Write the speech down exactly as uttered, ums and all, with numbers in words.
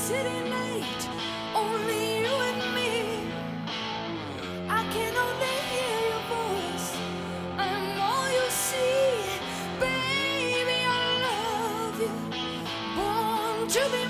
city night, only you and me. I can only hear your voice, I'm all you see. Baby, I love you, born to be